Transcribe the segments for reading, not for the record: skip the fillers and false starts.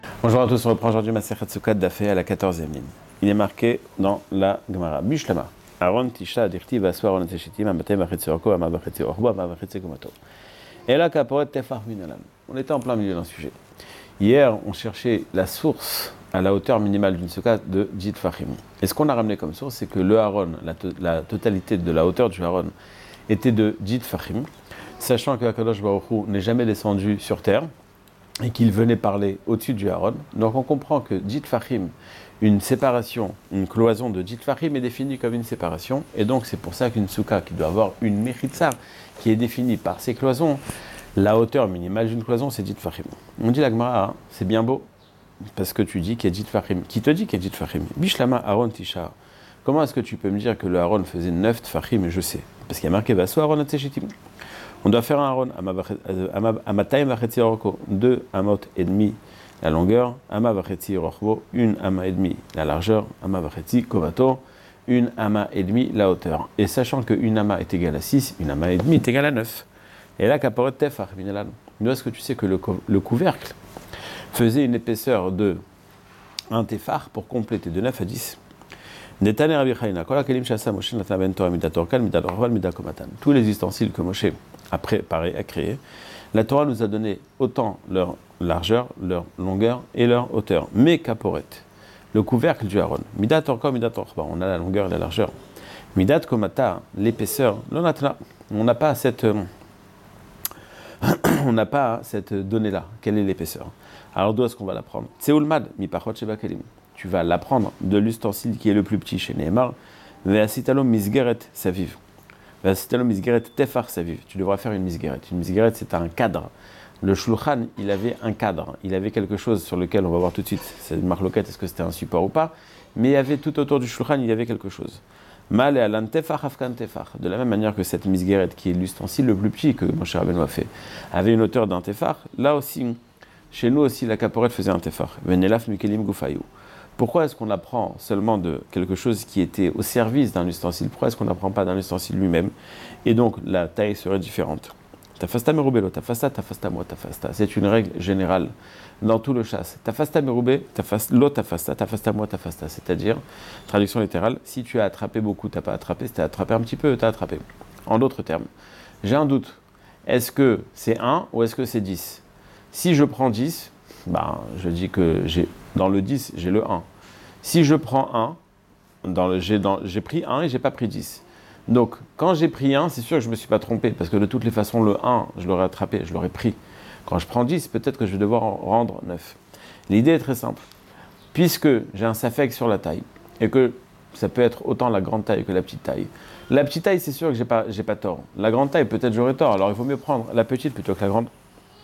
Bonjour à tous, on reprend aujourd'hui Masechet Sukkot Dafé à la 14e ligne. Il est marqué dans la Gemara. Bishlama. Aaron Tisha Dirti Vaswa Aaron Teshitim Amatei Vachetzi Orko Amavachetzi Orbo Amavachetzi Komato. Et là, Kaporet Tefar Minalan. On était en plein milieu d'un sujet. Hier, on cherchait la source à la hauteur minimale d'une Sukkah de 10 Fahim. Et ce qu'on a ramené comme source, c'est que le Aaron, la totalité de la hauteur du Aaron, était de 10 Fahim, sachant que Akadosh Baruch Hu n'est jamais descendu sur terre et qu'il venait parler au-dessus du Aaron. Donc on comprend que Dit Fahim, une séparation, une cloison de Dit Fahim est définie comme une séparation, et donc c'est pour ça qu'une souka qui doit avoir une méritza qui est définie par ces cloisons, la hauteur minimale d'une cloison c'est Dit Fahim. On dit la Gemara, c'est bien beau, parce que tu dis qu'il y a Dit Fahim. Qui te dit qu'il y a Dit Fahim? Bishlama Aaron Tisha. Comment est-ce que tu peux me dire que le Aaron faisait 9 Fahim? Je sais, parce qu'il y a marqué Vaso Aaron Ateshitim. On doit faire un Aaron, Amatayim Vachetzi Orko, 2 amot et demi la longueur, Ama Vachetzi Orko, 1 ama et demi la largeur, Ama Vachetzi Kovato, 1 ama et demi la hauteur. Et sachant que 1 ama est égal à 6, 1 ama et demi est égal à 9. Et là, Kaporet Tefar, d'où est-ce que tu sais que le couvercle faisait une épaisseur de 1 tefar pour compléter de 9 à 10? Tous les ustensiles que Moshe a préparé, a créé, la Torah nous a donné autant leur largeur, leur longueur et leur hauteur. Mais Kaporet, le couvercle du Aaron, Midat Orka, Midat Orba, on a la longueur et la largeur. Midat Komata, l'épaisseur, on n'a pas cette donnée-là. Quelle est l'épaisseur? Alors d'où est-ce qu'on va la prendre? Tseulmad, Mipachot Sheba Kelim. Tu vas l'apprendre de l'ustensile qui est le plus petit chez Nehemar, Ve'asitalo Misgeret Saviv. Ve'asitalo Misgeret Tefar Saviv. Tu devras faire une Misgeret. Une Misgeret, c'est un cadre. Le Shulchan, il avait un cadre. Il avait quelque chose sur lequel, on va voir tout de suite, c'est une marloquette, est-ce que c'était un support ou pas, mais il y avait tout autour du Shulchan, il y avait quelque chose. Mal et Alan Tefar, Hafkan Tefar. De la même manière que cette Misgeret, qui est l'ustensile le plus petit que Moshe Rabbeinu a fait, avait une hauteur d'un Tefar, là aussi, chez nous aussi, la caporette faisait un Tefar. Venelaf Mikelim Gufayou. Pourquoi est-ce qu'on apprend seulement de quelque chose qui était au service d'un ustensile? Pourquoi est-ce qu'on n'apprend pas d'un ustensile lui-même? Et donc, la taille serait différente. Tafasta merubelo, tafasta moi, tafasta. C'est une règle générale dans tout le chasse. Tafasta merube, lo tafasta moi, tafasta. C'est-à-dire, traduction littérale, si tu as attrapé beaucoup, tu n'as pas attrapé. Si tu as attrapé un petit peu, tu as attrapé. En d'autres termes, j'ai un doute. Est-ce que c'est 1 ou est-ce que c'est 10? Si je prends 10, je dis que dans le 10, j'ai le 1. Si je prends 1, j'ai pris 1 et j'ai pas pris 10. Donc, quand j'ai pris 1, c'est sûr que je ne me suis pas trompé, parce que de toutes les façons, le 1, je l'aurais attrapé, je l'aurais pris. Quand je prends 10, peut-être que je vais devoir en rendre 9. L'idée est très simple. Puisque j'ai un safek sur la taille, et que ça peut être autant la grande taille que la petite taille. La petite taille, c'est sûr que j'ai pas tort. La grande taille, peut-être j'aurais tort. Alors, il vaut mieux prendre la petite plutôt que la grande.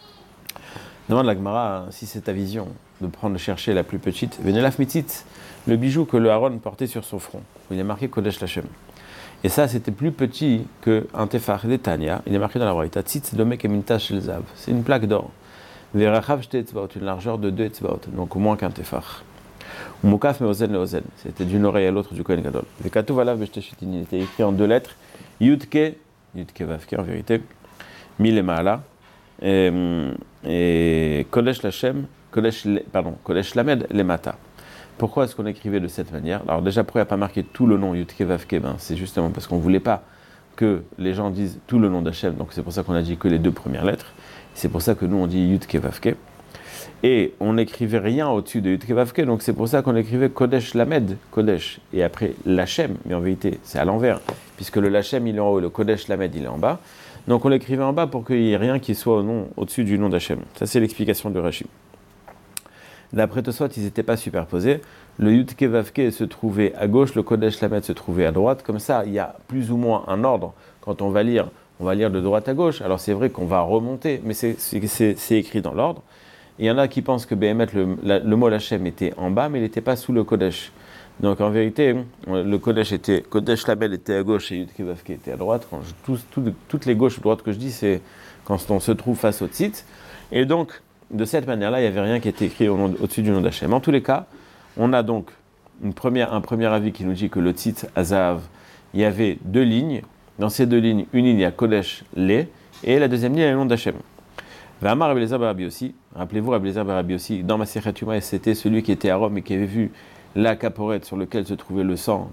Demande la Gemara si c'est ta vision de chercher la plus petite. Venelaf mitzit, le bijou que le Aaron portait sur son front. Il est marqué Kodesh Lachem. Et ça, c'était plus petit qu'un tefar d'Etania. Il est marqué dans la Braïta. Tzitz domek eminta shel zav. C'est une plaque d'or. Verachav shte etzbaot, une largeur de 2 etzbaot, donc moins qu'un tefar. Umukaf meozen leozen. C'était d'une oreille à l'autre du Kohen Gadol. Vekatuv alav beshte shitin. Il était écrit en 2 lettres. Yudke vavke en vérité. Milemaala. Et Kodesh Lamed Lemata. Pourquoi est-ce qu'on écrivait de cette manière? Alors déjà, pourquoi il n'y a pas marqué tout le nom Yudke Vavke? C'est justement parce qu'on ne voulait pas que les gens disent tout le nom d'Hachem, donc c'est pour ça qu'on a dit que les 2 premières lettres. C'est pour ça que nous on dit Yudke Vavke. Et on n'écrivait rien au-dessus de Yudke Vavke, donc c'est pour ça qu'on écrivait Kodesh Lamed, Kodesh, et après Lachem, mais en vérité c'est à l'envers, puisque le Lachem il est en haut, le Kodesh Lamed il est en bas. Donc on l'écrivait en bas pour qu'il n'y ait rien qui soit au-dessus du nom d'Hachem. Ça c'est l'explication de Rashi. D'après Tosfot, ils n'étaient pas superposés. Le Yudke Vavke se trouvait à gauche, le Kodesh Lamed se trouvait à droite. Comme ça, il y a plus ou moins un ordre. Quand on va lire de droite à gauche. Alors c'est vrai qu'on va remonter, mais c'est écrit dans l'ordre. Il y en a qui pensent que Behemet, le mot Hachem était en bas, mais il n'était pas sous le Kodesh. Donc en vérité, le Kodesh Lamed était à gauche et Yudke Vavke était à droite. Toutes les gauches et droites que je dis, c'est quand on se trouve face au tzitz. Et donc, de cette manière-là, il n'y avait rien qui était écrit au-dessus du nom d'Hachem. En tous les cas, on a donc un premier avis qui nous dit que le tzitz Azav, il y avait 2 lignes. Dans ces 2 lignes, une ligne, il y a Kodesh Le, et la deuxième ligne, il y a le nom d'Hachem. V'amar Rabbi Eliezer bar Rabbi Yossi, rappelez-vous Rabbi Eliezer bar Rabbi Yossi, dans Masechet Yoma, c'était celui qui était à Rome et qui avait vu la caporette sur laquelle se trouvait le sang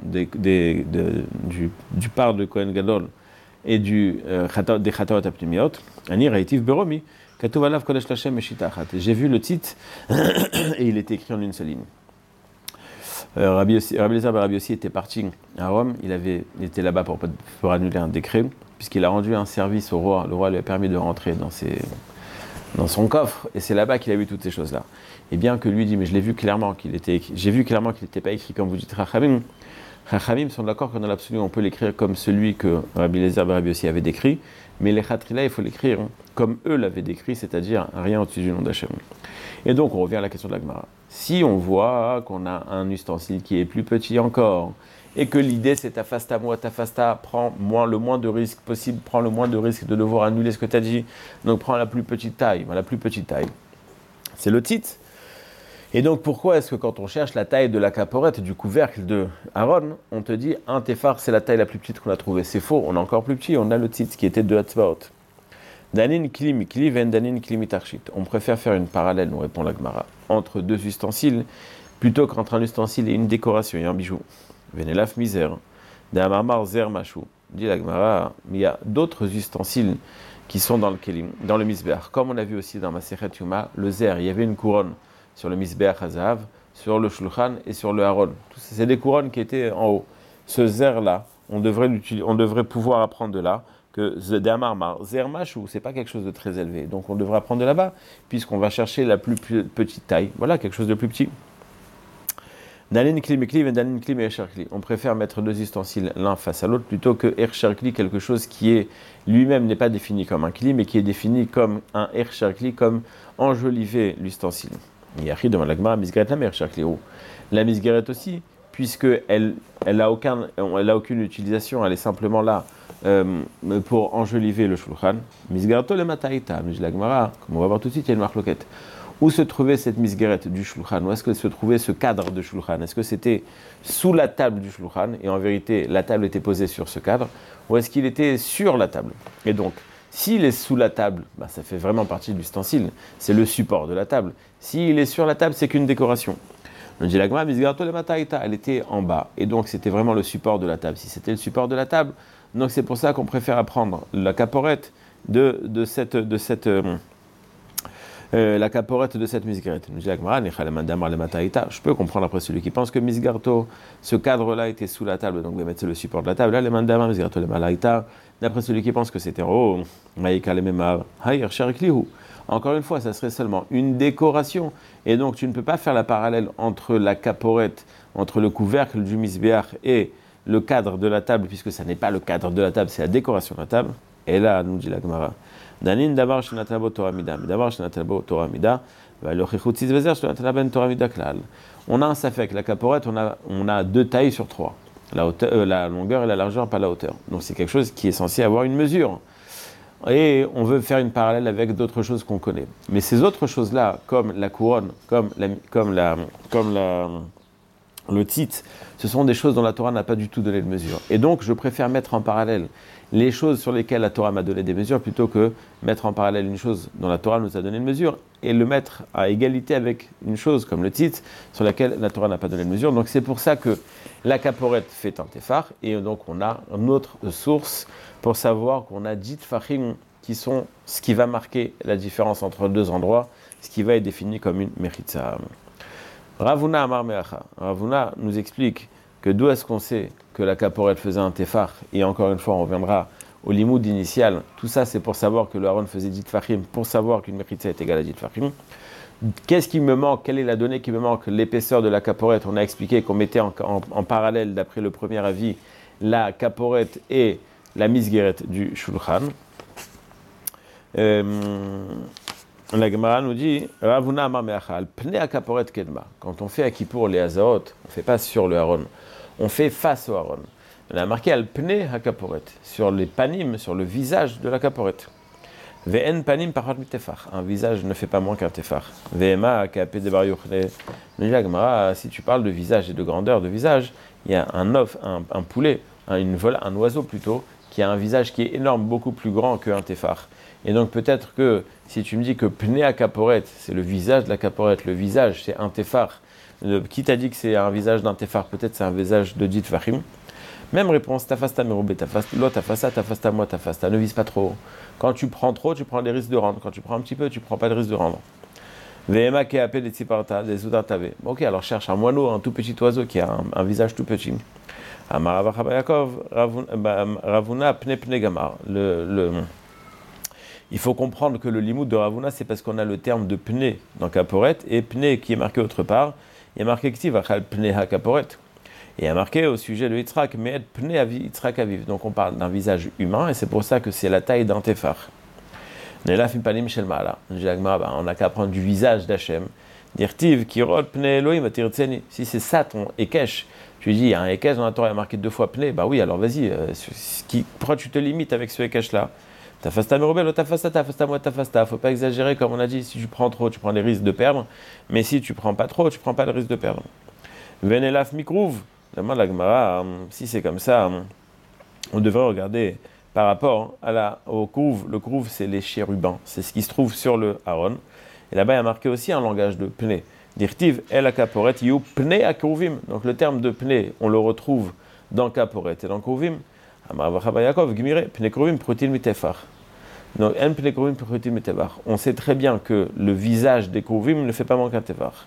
du part de Kohen Gadol et des Chataot Apnimiot. Ani Raïtiv Beromi, Katuv Alav Kodesh Lashem Meshita Achat. J'ai vu le titre et il était écrit en une seule ligne. Rabbi Eliezer bar Rabbi Yossi était parti à Rome, il était là-bas pour annuler un décret, puisqu'il a rendu un service au roi. Le roi lui a permis de rentrer dans son coffre, et c'est là-bas qu'il a vu toutes ces choses-là. Et bien que lui dit, mais j'ai vu clairement qu'il n'était pas écrit comme vous dites Chachamim. Chachamim sont d'accord que dans l'absolu, on peut l'écrire comme celui que Rabbi Eliezer bar Rabbi Yossi avait décrit, mais les Chatrila, il faut l'écrire comme eux l'avaient décrit, c'est-à-dire rien au-dessus du nom d'Hachem. Et donc, on revient à la question de la Gemara. Si on voit qu'on a un ustensile qui est plus petit encore, et que l'idée c'est tafasta, prends le moins de risques possible, prends le moins de risques de devoir annuler ce que tu as dit, donc prends la plus petite taille. C'est le titre. Et donc pourquoi est-ce que quand on cherche la taille de la caporette, du couvercle de Aaron, on te dit un téphar c'est la taille la plus petite qu'on a trouvée? C'est faux, on a encore plus petit, on a le titre qui était de Hatzvaot. Danin kli kli ven danin kli mitarchit. On préfère faire une parallèle, nous répond la Gemara, entre deux ustensiles, plutôt qu'entre un ustensile et une décoration et un bijou. Venelaf misère, d'amamar zer machou. Dit la Gemara, mais il y a d'autres ustensiles qui sont dans le misbeach. Comme on a vu aussi dans Masechet Yoma, le zer, il y avait une couronne sur le misbeach hazav, sur le shulchan et sur le haron. C'est des couronnes qui étaient en haut. Ce zer-là, on devrait pouvoir apprendre de là que zer machou, c'est pas quelque chose de très élevé. Donc on devrait apprendre de là-bas, puisqu'on va chercher la plus petite taille. Voilà, quelque chose de plus petit. On préfère mettre deux ustensiles l'un face à l'autre plutôt que ercherkli, quelque chose qui est lui-même n'est pas défini comme un kli, mais qui est défini comme un ercherkli, comme enjoliver l'ustensile. Yachi devant la Gemara, misgaret la ercherkli. La misgaret aussi, puisque elle a aucune utilisation, elle est simplement là pour enjoliver le shulchan. Misgarato le mataïta, mais la Gemara, comme on va voir tout de suite, il y a une marloquette. Où se trouvait cette misguerette du shulchan? Où est-ce que se trouvait ce cadre de shulchan? Est-ce que c'était sous la table du shulchan, et en vérité la table était posée sur ce cadre, ou est-ce qu'il était sur la table? Et donc, s'il est sous la table, ça fait vraiment partie de l'ustensile, c'est le support de la table. S'il est sur la table, c'est qu'une décoration. On dit la Gemara, misgarato le mataïta, elle était en bas, et donc c'était vraiment le support de la table. Si c'était le support de la table, donc c'est pour ça qu'on préfère apprendre la caporette de cette misgarette. Je peux comprendre après celui qui pense que misgarto, ce cadre-là était sous la table, donc c'est le support de la table. Là, le mandama misgarto le malaita, d'après celui qui pense que c'était en haut, encore une fois, ça serait seulement une décoration. Et donc, tu ne peux pas faire la parallèle entre la caporette, entre le couvercle du misbéach et le cadre de la table, puisque ça n'est pas le cadre de la table, c'est la décoration de la table. Et là, nous dit la Gemara, Danin davar shenatalbo Torah mida, davar shenatalbo Torah mida, le chichutziz vezer shenatalben Torah mida klal. On a un safek, la caporette, on a 2 tailles sur 3, la longueur et la largeur, pas la hauteur. Donc c'est quelque chose qui est censé avoir une mesure. Et on veut faire une parallèle avec d'autres choses qu'on connaît. Mais ces autres choses-là, comme la couronne, comme le titre, ce sont des choses dont la Torah n'a pas du tout donné de mesure. Et donc, je préfère mettre en parallèle les choses sur lesquelles la Torah m'a donné des mesures plutôt que mettre en parallèle une chose dont la Torah nous a donné une mesure et le mettre à égalité avec une chose comme le titre sur laquelle la Torah n'a pas donné de mesure. Donc, c'est pour ça que la caporette fait un téphar et donc on a une autre source pour savoir qu'on a 10 tfachim qui sont ce qui va marquer la différence entre 2 endroits, ce qui va être défini comme une mechitza. Ravuna Amar Meacha. Ravuna nous explique que d'où est-ce qu'on sait que la caporette faisait un téphar, et encore une fois on reviendra au limoud initial, tout ça c'est pour savoir que le Aaron faisait 10 tfachim, pour savoir qu'une mechitza est égale à 10 tfachim. Qu'est-ce qui me manque? Quelle est la donnée qui me manque? L'épaisseur de la caporette. On a expliqué qu'on mettait en parallèle, d'après le premier avis, la caporette et la misguerette du shulchan. La Gemara nous dit Ravuna Amar Meachal, Pnei Akaporet Kedma. Quand on fait à Kippour les Hazaot, on ne fait pas sur le Aaron, on fait face au Aaron. On a marqué Al Pnei Akaporet, sur les panim, sur le visage de la Kaporet. Ve'en panim parhat mitefar. Un visage ne fait pas moins qu'un tefar. Ve'ema kapé de bar yochne. La Gemara, si tu parles de visage et de grandeur de visage, il y a un poulet, un oiseau plutôt, qui a un visage qui est énorme, beaucoup plus grand qu'un tefar. Et donc peut-être que si tu me dis que Pnei Akaporet, c'est le visage de la Kaporet, le visage c'est un Tefar, qui t'a dit que c'est un visage d'un Tefar, peut-être c'est un visage de Ditfachim. Même réponse, Tafasta Merobé, Tafasta moi, Tafasta, ne vise pas trop. Quand tu prends trop, tu prends des risques de rendre. Quand tu prends un petit peu, tu prends pas de risque de rendre. Vema qui appelle des Tziparta, des Udartave. Ok, alors cherche un moineau, un tout petit oiseau qui a un visage tout petit. Amaravachabakov, Ravuna Pne Pne Gamar. Il faut comprendre que le limoud de Ravuna, c'est parce qu'on a le terme de Pne dans Kaporet, et Pne qui est marqué autre part, il y a marqué Ktiv, Achal Pne Ha Kaporet. Et il y a marqué au sujet de Yitzhak, mais Pne Avi Yitzhak Aviv. Donc on parle d'un visage humain, et c'est pour ça que c'est la taille d'un Tefar. On n'a qu'à prendre du visage d'Hachem. Dirtiv, Kirot, Pne Elohim, Tirtseni. Si c'est ça ton Ekesh, tu dis, il y a un Ekesh dans la Torah, il y a marqué 2 fois Pne, bah oui, alors vas-y, pourquoi tu te limites avec ce Ekesh-là? Tafasta merobel, tafasta moi, tafasta. Faut pas exagérer, comme on a dit, si tu prends trop, tu prends des risques de perdre, mais si tu prends pas trop, tu prends pas le risque de perdre. Venelaf mikrouv, demande la Gemara, si c'est comme ça, on devrait regarder par rapport au krouv. Le krouv, c'est les chérubins, c'est ce qui se trouve sur le Aaron. Et là-bas, il y a marqué aussi un langage de pne. Dirtiv el akaporet yu pne akrouvim. Donc le terme de pne, on le retrouve dans kaporet et dans krouvim. On sait très bien que le visage des Krouvim ne fait pas manquer un Tefar.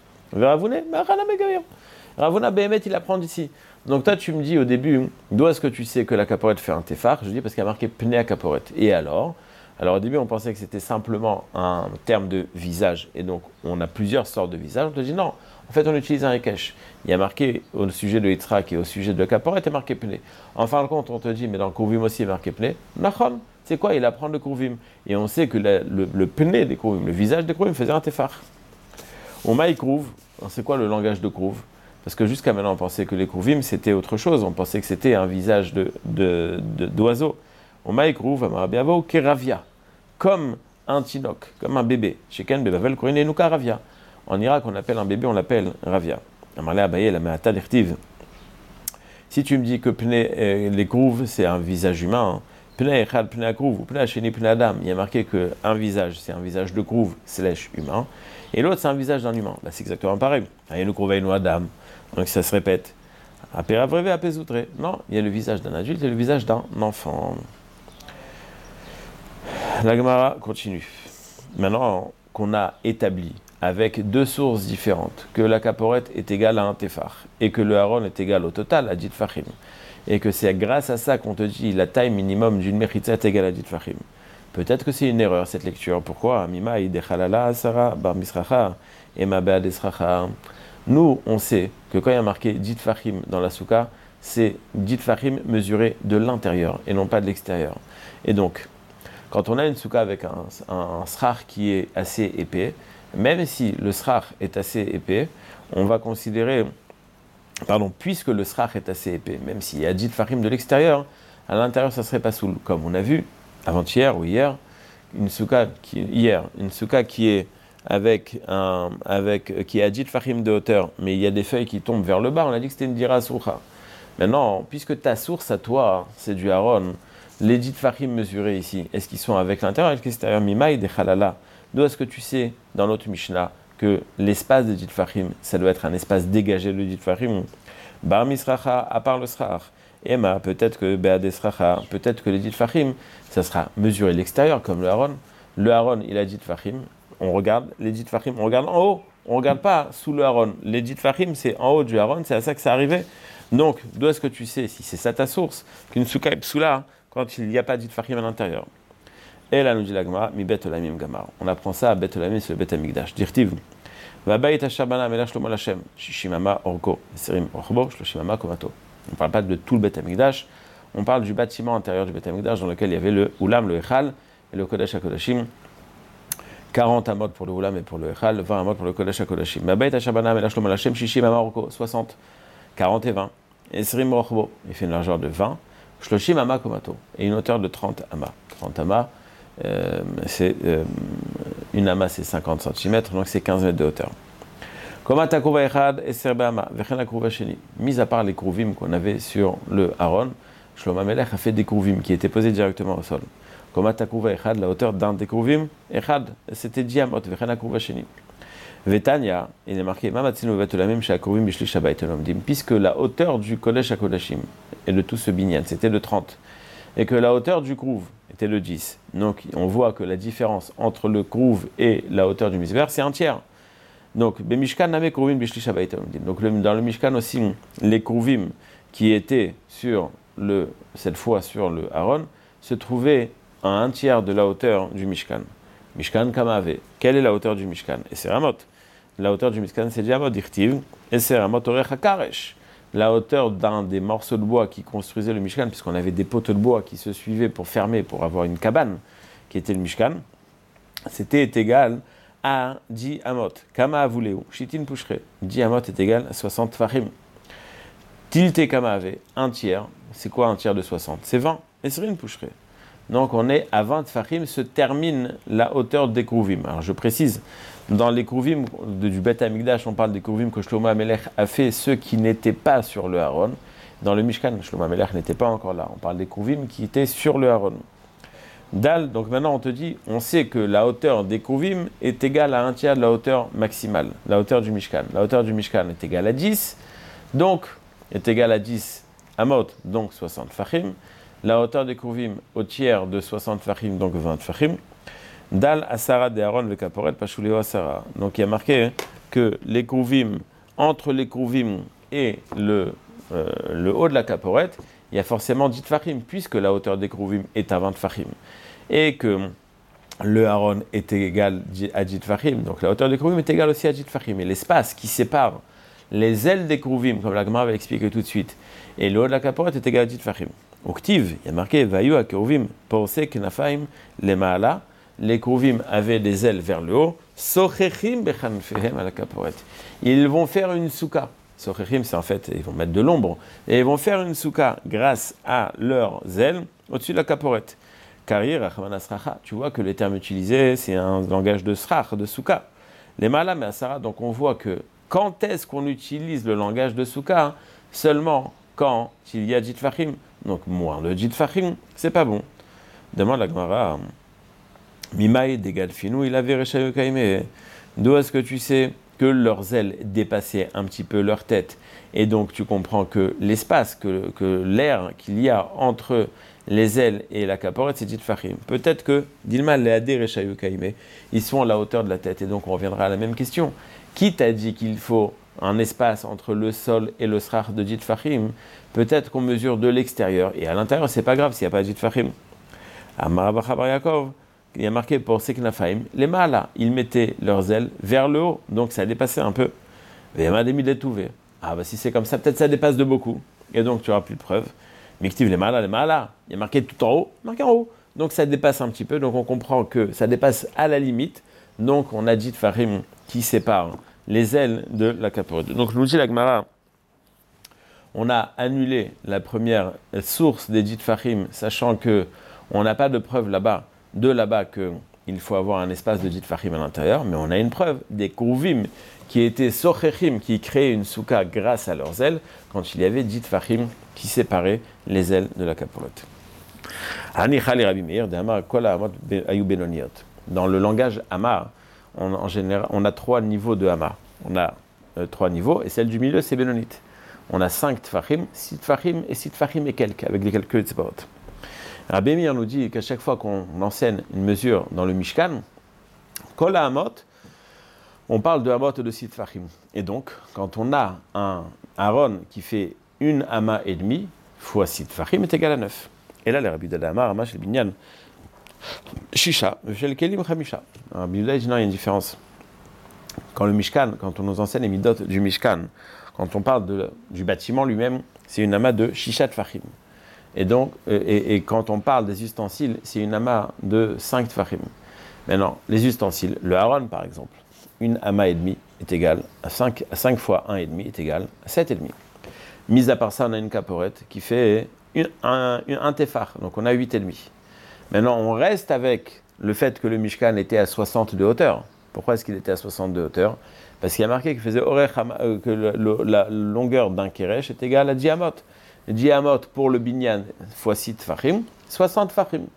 Ravuna Behemet, il apprend d'ici. Donc toi, tu me dis au début, d'où est-ce que tu sais que la Kaporet fait un Tefar? Je dis parce qu'il y a marqué Pnei Kaporet. Et alors au début, on pensait que c'était simplement un terme de visage. Et donc, on a plusieurs sortes de visages. On te dit non. En fait, on utilise un Ekesh. Il y a marqué au sujet de Yitzhak et au sujet de Kaporet, il y a marqué Pnei. En fin de compte, on te dit, mais dans le Krouvim aussi, il y a marqué Pnei. Nachon, c'est quoi? Il apprend le Krouvim. Et on sait que le Pnei des Krouvim, le visage des Krouvim faisait un Tefar. Au Maï Krouv, c'est quoi le langage de Krouv? Parce que jusqu'à maintenant, on pensait que les Krouvim, c'était autre chose. On pensait que c'était un visage d'oiseau. Au Maï Krouv, Amarabiavo, Keravia. Comme un tinok, comme un bébé. Sheken bebavel korine nuka ravia. En Irak, on appelle un bébé, on l'appelle ravia. Amarle abaye la meata l'irtiv. Si tu me dis que les Krouv, c'est un visage humain, Pnei echad Pnei Krouv, ou Pnei Sheni Pnei Adam, il y a marqué qu'un visage, c'est un visage de Krouv / humain, et l'autre, c'est un visage d'un humain. Bah, c'est exactement pareil. Ayenu Krouveinu Adam. Donc ça se répète. Apéravreve apezoutre. Non, il y a le visage d'un adulte et le visage d'un enfant. La Gemara continue. Maintenant qu'on a établi avec 2 sources différentes que la Kaporet est égale à un Tefar et que le Aaron est égal au total à Ditfachim, et que c'est grâce à ça qu'on te dit la taille minimum d'une Mechitza est égale à Ditfachim. Peut-être que c'est une erreur cette lecture. Pourquoi? Mimai dechalala asara bar misracha et mabea desracha. Nous, on sait que quand il y a marqué Ditfachim dans la Souka, c'est Ditfachim mesuré de l'intérieur et non pas de l'extérieur. Et donc, quand on a une souka avec un srar qui est assez épais, même si le srar est assez épais, on va considérer, puisque le srar est assez épais, même s'il y a dit farim de l'extérieur, à l'intérieur ça serait pas soul. Comme on a vu avant-hier ou hier, une souka qui est qui a dit farim de hauteur, mais il y a des feuilles qui tombent vers le bas, on a dit que c'était une dira soucha. Maintenant, puisque ta source à toi, c'est du Aaron, les Ditfachim mesurés ici, est-ce qu'ils sont avec l'intérieur et avec l'extérieur? Mimaï de Chalala. D'où est-ce que tu sais, dans notre Mishnah, que l'espace des Ditfachim, ça doit être un espace dégagé de Ditfachim? Bar Misracha, à part le Srach. Emma, peut-être que Be'ad Sracha, peut-être que les Ditfachim, ça sera mesuré de l'extérieur, comme le Aaron. Le Aaron, il a Ditfachim. On regarde les Ditfachim, on regarde en haut. On ne regarde pas sous le Aaron. Les Ditfachim, c'est en haut du Aaron, c'est à ça que ça arrivait. Donc, d'où est-ce que tu sais, si c'est ça ta source, qu'une souka est psoula, quand il n'y a pas d'Itfachim à l'intérieur? Et là, nous dit la Gemara, mi bet olamim gamar. On apprend ça à bet olamim, c'est le bet amigdash. Dirtiv, va bayit ashabana melach lomo lachem, shishimama orko, serim orbo, shloshimama komato. On ne parle pas de tout le bet amigdash, on parle du bâtiment intérieur du bet amigdash dans lequel il y avait le ulam, le echal, et le kodesh hakodashim. 40 amot pour le ulam et pour le echal, 20 amot pour le kodesh hakodashim. Va bayit ashabana melach lomo lachem, shishimama orko, 60, 40 et 20. Et serim orbo, il fait une largeur de 20. Shloshim ama komato, et une hauteur de 30 amas. 30 amas, une ama c'est 50 cm, donc c'est 15 mètres de hauteur. Komata kouva echad et serbe ama, vechena kouva sheni. Mis à part les krouvim qu'on avait sur le Aaron, Shlomo Melech a fait des krouvim qui étaient posés directement au sol. Komat akruva echad, la hauteur d'un des kruvim, echad, c'était 10 amot, vechen akruva sheni. Vetania, il est marqué, Mamatzinu vetulamim she'akruvim bishlish habayit lomdim, puisque la hauteur du kodesh hakodashim et de tout ce binyan, c'était de 30, et que la hauteur du kruv était de 10. Donc on voit que la différence entre le kruv et la hauteur du misber, c'est un tiers. Donc, Bemishkan name kruvim bishlish habayit lomdim. Donc dans le Mishkan aussi, les kruvim qui étaient cette fois sur le Aaron, se trouvaient à un tiers de la hauteur du Mishkan. Mishkan Kamave. Quelle est la hauteur du Mishkan? Et c'est Ramot. La hauteur du Mishkan, c'est Diamot Dirtiv. Et c'est Ramot Orech HaKaresh. La hauteur d'un des morceaux de bois qui construisaient le Mishkan, puisqu'on avait des poteaux de bois qui se suivaient pour fermer, pour avoir une cabane, qui était le Mishkan, c'était égal à 10 amot. Kama avuleu. Shitin Pushre. 10 amot est égal à 60 fachim. Tilte Kamave. Un tiers. C'est quoi un tiers de 60? C'est 20. Et c'est une Pushre. Donc on est à 20 fachim, se termine la hauteur des kruvim. Alors je précise, dans les kruvim du Beth Amikdash, on parle des kruvim que Shlomo HaMelech a fait, ceux qui n'étaient pas sur le Aaron. Dans le Mishkan, Shlomo HaMelech n'était pas encore là. On parle des kruvim qui étaient sur le Aaron. Dal, donc maintenant on te dit, on sait que la hauteur des kruvim est égale à un tiers de la hauteur maximale, la hauteur du Mishkan. La hauteur du Mishkan est égale à 10, donc est égale à 10 amot, donc 60 fachim. La hauteur des kruvim au tiers de 60 fachim, donc 20 fachim. Dal asara de Aaron le kaporet pashuleo asara. Donc il y a marqué que les kruvim, entre les kruvim et le haut de la kaporet, il y a forcément 10 fachim, puisque la hauteur des kruvim est à 20 fachim. Et que le Aaron est égal à 10 fachim, donc la hauteur des kruvim est égale aussi à 10 fachim. Et l'espace qui sépare les ailes des kruvim, comme la Gemara va expliquer tout de suite, et le haut de la kaporet est égal à 10 fachim. Au Ktiv, il y a marqué Vayu akruvim porse knafaim le maala. Les kruvim avaient des ailes vers le haut. Sochechim bechanfehem à la kaporet. Ils vont faire une souka. Sochechim, c'est en fait, ils vont mettre de l'ombre. Et ils vont faire une souka grâce à leurs ailes au-dessus de la kaporet. Karir achmanas racha. Tu vois que les termes utilisés, c'est un langage de srach, de souka. Les maala mais asara. Donc on voit que quand est-ce qu'on utilise le langage de souka? Seulement quand il y a dit fachim. Donc moins de dit fachim, c'est pas bon. Demande la Gemara. Mimaï dégalfinu, il avait Rechayu Kaime. D'où est-ce que tu sais que leurs ailes dépassaient un petit peu leur tête? Et donc tu comprends que l'espace, que l'air qu'il y a entre les ailes et la caporet, c'est dit fachim. Peut-être que, Dilma Leadé Rechayu Kaime, ils sont à la hauteur de la tête. Et donc on reviendra à la même question. Qui t'a dit qu'il faut un espace entre le sol et le srach de dit fachim? Peut-être qu'on mesure de l'extérieur. Et à l'intérieur, c'est pas grave s'il n'y a pas dit fachim. Amarabachabar Yaakov, il y a marqué pour Seknafaim, les malas, ils mettaient leurs ailes vers le haut, donc ça dépassait un peu. Ah bah si c'est comme ça, peut-être ça dépasse de beaucoup. Et donc tu n'auras plus de preuves. Miktiv les malas, il y a marqué tout en haut, marqué en haut. Donc ça dépasse un petit peu, donc on comprend que ça dépasse à la limite. Donc on a dit Farim qui sépare les ailes de la capote. Donc nous dit la Gemara, on a annulé la première source des dit Farim, sachant que on n'a pas de preuve là-bas qu'il faut avoir un espace de dit fachim à l'intérieur, mais on a une preuve des kruvim qui étaient sochechim, qui créaient une souka grâce à leurs ailes, quand il y avait dit fachim qui séparaient les ailes de la capote. Dans le langage Hamar, en général, on a 3 niveaux de Hamar. On a 3 niveaux, et celle du milieu, c'est Benonite. On a 5 tfachim, 6 tfachim et 6 tfachim et quelques, avec des calculs de Tzbaot. Rabbi Meir nous dit qu'à chaque fois qu'on enseigne une mesure dans le Mishkan, Kol Hamot, on parle de Hamot et de 6 tfachim. Et donc, quand on a un Aaron qui fait une Hama et demi, fois 6 tfachim est égal à 9. Et là, les Rabbi Dada Hama, chez le Binyan, Shisha, chez le Kelim Chamisha. Rabbi Dada dit non, il y a une différence. Quand le Mishkan, quand on nous enseigne les midot du Mishkan, quand on parle du bâtiment lui-même, c'est une Hama de Shisha tfachim. Et donc, et quand on parle des ustensiles, c'est une Hama de 5 tfachim. Maintenant, les ustensiles, le Aaron par exemple, une Hama et demi est égale à 5 fois 1 et demi est égal à 7 et demi. Mis à part ça, on a une caporette qui fait un tefar, donc on a 8 et demi. Maintenant, on reste avec le fait que le Mishkan était à 60 de hauteur. Pourquoi est-ce qu'il était à 60 de hauteur? Parce qu'il y a marqué que la longueur d'un keresh est égale à 10 amot. 10 amot pour le binyan fois 6 tfachim, 60 tfachim.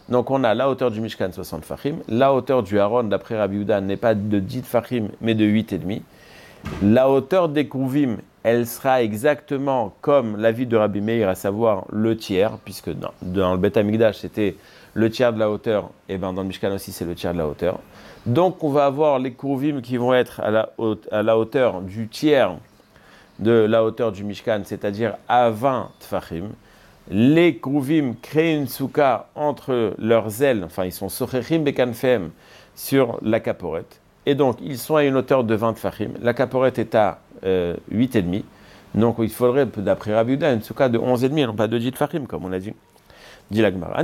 Donc on a la hauteur du Mishkan 60 Tfachim, la hauteur du Aaron d'après Rabbi Yehuda n'est pas de 10 Tfachim mais de 8,5. La hauteur des Kruvim, elle sera exactement comme l'avis de Rabbi Meir, à savoir le tiers, puisque dans le Beth Amikdash c'était le tiers de la hauteur, et bien dans le Mishkan aussi c'est le tiers de la hauteur. Donc on va avoir les Kruvim qui vont être à la hauteur du tiers de la hauteur du Mishkan, c'est-à-dire à 20 Tfachim. Les Kruvim créent une souka entre leurs ailes, enfin ils sont Sochechim Bekanfem sur la caporette. Et donc, ils sont à une hauteur de 20 Tfachim. La caporette est à 8,5. Donc, il faudrait, d'après Rabbi Yehuda, une souka de 11,5, et non pas de 10 Tfachim, comme on a dit. Dit la Gemara.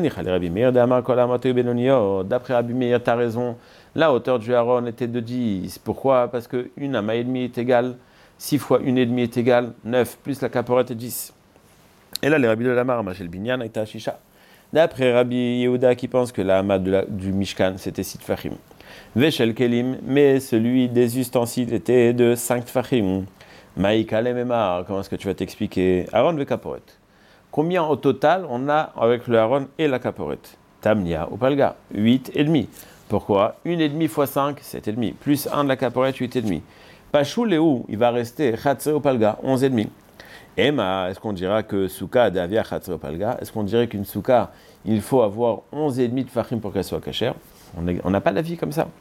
D'après Rabbi Meir, tu as raison. La hauteur du Aaron était de 10. Pourquoi? Parce qu'une ama et demi est égale. 6 fois 1,5 est égale 9, plus la caporette est 10. Et là, les Rabbi de la Mara, Machel Binyan, et Shisha. D'après Rabbi Yehuda, qui pense que la ama du Mishkan, c'était 6 Tfachim. Veshel Kelim, mais celui des ustensiles était de 5 Tfachim. Maïka Lememar, comment est-ce que tu vas t'expliquer? Aaron ve Kaporet. Combien au total on a avec le Aaron et la Kaporet? Tamnia ou Palga, 8,5. Pourquoi? 1,5 fois 5, 7,5. Plus 1 de la Kaporet, 8,5. Pachou Léou, il va rester Chatse ou Palga, 11,5. Emma, est-ce qu'on dira que Souka d'Avia Chatse ou Palga? Est-ce qu'on dirait qu'une Souka, il faut avoir 11,5 de Fachim pour qu'elle soit cachère? On n'a pas d'avis comme ça.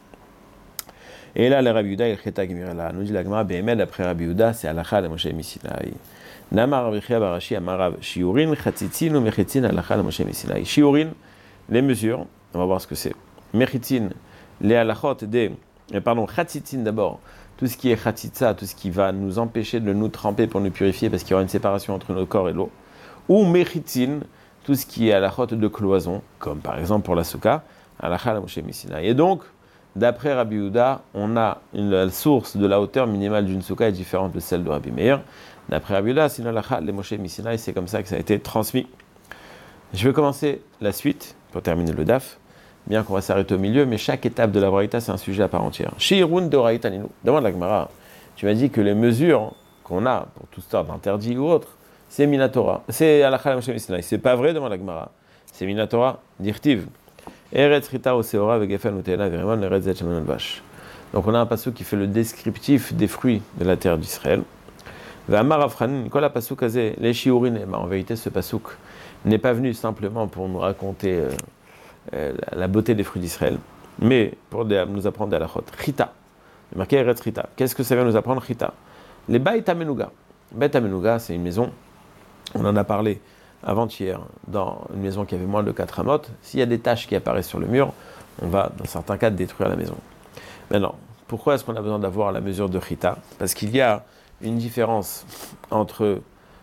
Et là, le Rabbi Yehuda, il cheta Gemirala. Nous dit la Gemara, Behemed, après Rabbi Yehuda, c'est Halacha le Moshe Misinai. Namar Rabbi Chia Barashi, Amarav, Shiurin, Chatzitzin ou Mechitzin, Halacha le Moshe Misinai. Shiurin, les mesures, on va voir ce que c'est. Mechitzin, les halachot Chatzitzin d'abord, tout ce qui est Chatzitza, tout ce qui va nous empêcher de nous tremper pour nous purifier, parce qu'il y aura une séparation entre nos corps et l'eau. Ou Mechitzin, tout ce qui est halachot de cloison, comme par exemple pour la Souka, et donc, d'après Rabbi Yehuda, on a la source de la hauteur minimale d'une souka est différente de celle de Rabbi Meir. D'après Rabbi Yehuda, sinon le Moshe Misinaï, c'est comme ça que ça a été transmis. Je vais commencer la suite pour terminer le daf, bien qu'on va s'arrêter au milieu, mais chaque étape de la Braïta, c'est un sujet à part entière. Shirun de Braïta Ninu. Demande la Gemara. Tu m'as dit que les mesures qu'on a pour toutes sortes d'interdits ou autres, c'est Minatora. C'est Halakha Moshe Misinaï. C'est pas vrai, demande la Gemara. C'est Minatora, dirtiv. Eretz Rita Oseora avec Gefen Utena Verimon Eretz Zet Shemanon Vash. Donc on a un passouk qui fait le descriptif des fruits de la terre d'Israël. V'amar Afranin, quand la passouk azé, les shiurin, en vérité ce passouk n'est pas venu simplement pour nous raconter la beauté des fruits d'Israël, mais pour nous apprendre à la chot. Chita, il marqué Eretz Rita. Qu'est-ce que ça vient nous apprendre Chita? Les Beit Amenuga. Beit Amenuga, c'est une maison, on en a parlé avant-hier, dans une maison qui avait moins de 4 amot, s'il y a des taches qui apparaissent sur le mur, on va, dans certains cas, détruire la maison. Maintenant, pourquoi est-ce qu'on a besoin d'avoir la mesure de Chita? Parce qu'il y a une différence entre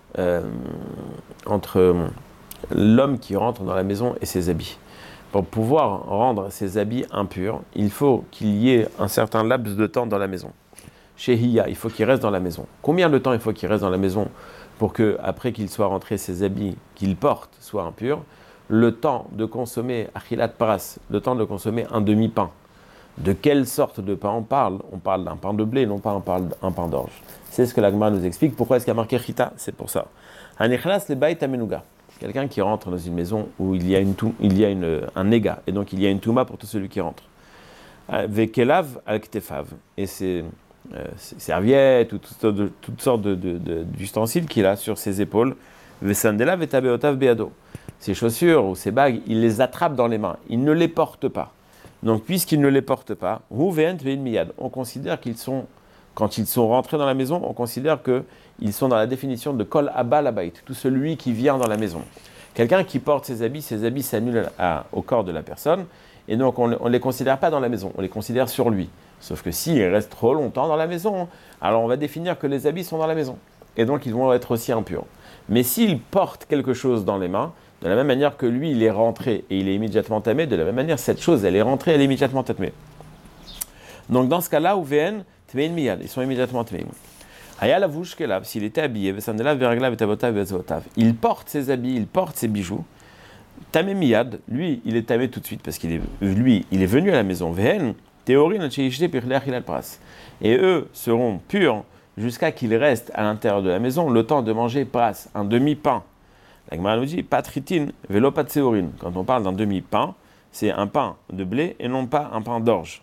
l'homme qui rentre dans la maison et ses habits. Pour pouvoir rendre ses habits impurs, il faut qu'il y ait un certain laps de temps dans la maison. Chez Hiya, il faut qu'il reste dans la maison. Combien de temps il faut qu'il reste dans la maison pour que, après qu'il soit rentré, ses habits qu'il porte soient impurs? Le temps de consommer achilat paras, le temps de consommer un demi-pain. De quelle sorte de pain on parle? On parle d'un pain de blé, non pas un pain d'orge. C'est ce que la Gemara nous explique. Pourquoi est-ce qu'il y a marqué Chita? C'est pour ça. Anichlas le Beit Amenuga. Quelqu'un qui rentre dans une maison où il y a un néga, et donc il y a une touma pour tout celui qui rentre. Vekelav al-Ktefav. Et c'est serviettes ou toutes sortes d'ustensiles qu'il a sur ses épaules. Vesandela vetabeotav beado. Ses chaussures ou ses bagues, il les attrape dans les mains. Il ne les porte pas. Donc, puisqu'il ne les porte pas, on considère qu'ils sont, quand ils sont rentrés dans la maison, on considère qu'ils sont dans la définition de kol abba labait, tout celui qui vient dans la maison. Quelqu'un qui porte ses habits s'annulent au corps de la personne, et donc on ne les considère pas dans la maison, on les considère sur lui. Sauf que s'il reste trop longtemps dans la maison, alors on va définir que les habits sont dans la maison, et donc ils vont être aussi impurs. Mais s'il porte quelque chose dans les mains, de la même manière que lui, il est rentré et il est immédiatement tamé, de la même manière, cette chose, elle est rentrée, elle est immédiatement tamée. Donc dans ce cas-là, Uven, Tmein Miyad, ils sont immédiatement tamés. Aya lavush kelav, s'il était habillé, Vesandelav veraglav etavotav vezotav, il porte ses habits, il porte ses bijoux. Tamé Miyad, lui, il est tamé tout de suite parce qu'il est venu à la maison. Vehen, Théorin, Tcheishte, Pirlech, Hilal Pras. Et eux seront purs jusqu'à qu'ils restent à l'intérieur de la maison le temps de manger Pras, un demi-pain. La Gemara nous dit, patritin, vélo patséorine. Quand on parle d'un demi-pain, c'est un pain de blé et non pas un pain d'orge.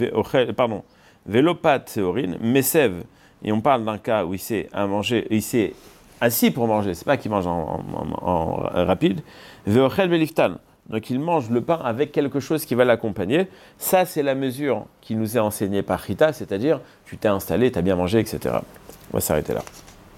Velopat théorine, mesev. Et on parle d'un cas où il s'est à manger, il s'est assis pour manger, c'est pas qu'il mange en rapide. Veochel veliftan. Donc il mange le pain avec quelque chose qui va l'accompagner. Ça, c'est la mesure qui nous est enseignée par Rita, c'est-à-dire tu t'es installé, tu as bien mangé, etc. On va s'arrêter là.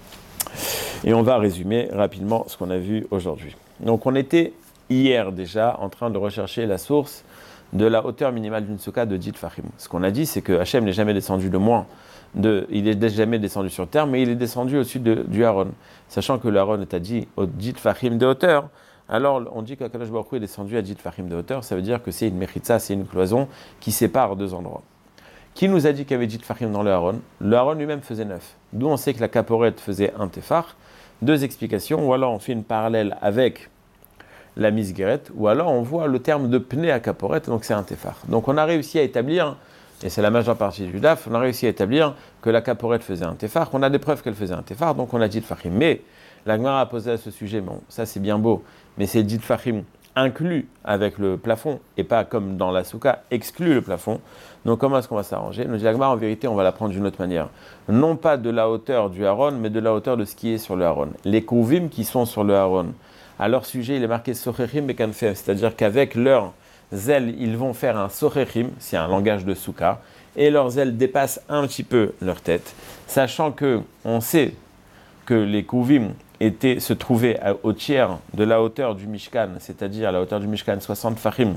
Et on va résumer rapidement ce qu'on a vu aujourd'hui. Donc on était hier déjà en train de rechercher la source de la hauteur minimale d'une souka de 10 tfachim. Ce qu'on a dit, c'est que Hachem n'est jamais descendu il n'est jamais descendu sur terre, mais il est descendu au-dessus du Aaron. Sachant que le Aaron est à 10 tfachim de hauteur, alors on dit qu'Akadosh Baruch Hu est descendu à 10 tfachim de hauteur, ça veut dire que c'est une mechitza, c'est une cloison qui sépare deux endroits. Qui nous a dit qu'il y avait 10 tfachim dans le Aaron? Le Aaron lui-même faisait 9. D'où on sait que la caporette faisait un tefar. Deux explications, ou alors on fait une parallèle avec la misgueret, ou alors on voit le terme de pneu à caporette, donc c'est un tefar. Donc on a réussi à établir, et c'est la majeure partie du DAF, on a réussi à établir que la caporette faisait un tefar, qu'on a des preuves qu'elle faisait un tefar, donc on a dit tfachim. Mais la Gemara a posé à ce sujet, bon, ça c'est bien beau, mais c'est dit tfachim inclus avec le plafond, et pas comme dans la souka, exclut le plafond. Donc comment est-ce qu'on va s'arranger? Nous dit la Gemara, en vérité, on va la prendre d'une autre manière. Non pas de la hauteur du Aaron, mais de la hauteur de ce qui est sur le Aaron. Les kouvim qui sont sur le Aaron, à leur sujet, il est marqué sochechim et kanfem, c'est-à-dire qu'avec leurs ailes, ils vont faire un sochechim, c'est un langage de souka, et leurs ailes dépassent un petit peu leur tête, sachant que on sait que les kouvim se trouvaient au tiers de la hauteur du Mishkan, c'est-à-dire à la hauteur du Mishkan 60 fachim.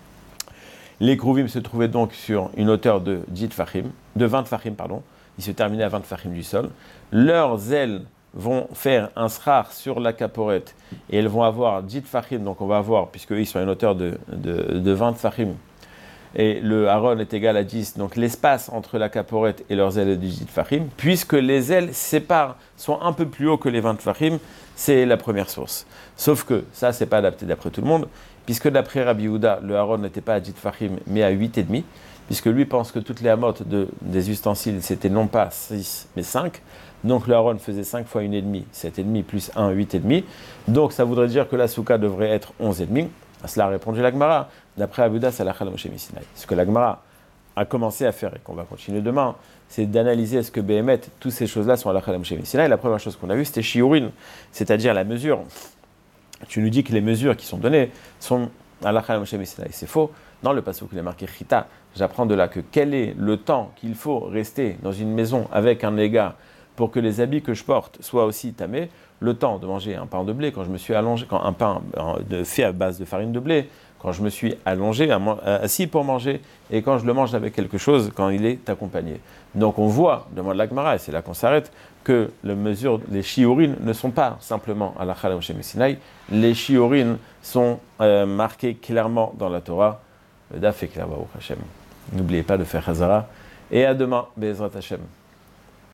Les kouvim se trouvaient donc sur une hauteur de 20 fachim, ils se terminaient à 20 fachim du sol. Leurs ailes vont faire un srar sur la caporette et elles vont avoir 10 fachim, donc on va avoir, puisqu'ils sont à une hauteur de 20 fachim, et le Aaron est égal à 10, donc l'espace entre la caporette et leurs ailes est de 10 tfachim, puisque les ailes sont un peu plus hauts que les 20 tfachim, c'est la première source. Sauf que ça, c'est pas adapté d'après tout le monde, puisque d'après Rabbi Yehuda, le Aaron n'était pas à 10 tfachim, mais à 8,5, puisque lui pense que toutes les amotes des ustensiles, c'était non pas 6, mais 5, donc le Aaron faisait 5 fois 1,5, 7,5 plus 1, 8,5, donc ça voudrait dire que la souka devrait être 11,5. À cela a répondu la Gemara. D'après Abuda, c'est l'achal Moshe Sinai. Ce que la Gemara a commencé à faire et qu'on va continuer demain, c'est d'analyser est-ce que Béhémet, toutes ces choses-là sont à l'achal Moshe Sinai. La première chose qu'on a vue, c'était shiurin, c'est-à-dire la mesure. Tu nous dis que les mesures qui sont données sont à l'achal Moshe Sinai. C'est faux. Dans le passage où il est marqué Chita, j'apprends de là que quel est le temps qu'il faut rester dans une maison avec un légat pour que les habits que je porte soient aussi tamés. Le temps de manger un pain de blé, quand je me suis allongé, quand un pain fait à base de farine de blé, quand je me suis allongé, assis pour manger, et quand je le mange avec quelque chose, quand il est accompagné. Donc on voit, demande la Gemara, et c'est là qu'on s'arrête, que les shiurines ne sont pas simplement à la Chala Moshe Sinai, les shiurines sont marqués clairement dans la Torah. Le Daf est clair, Baruch Hashem. N'oubliez pas de faire Hazara, et à demain, Be'ezrat Hashem.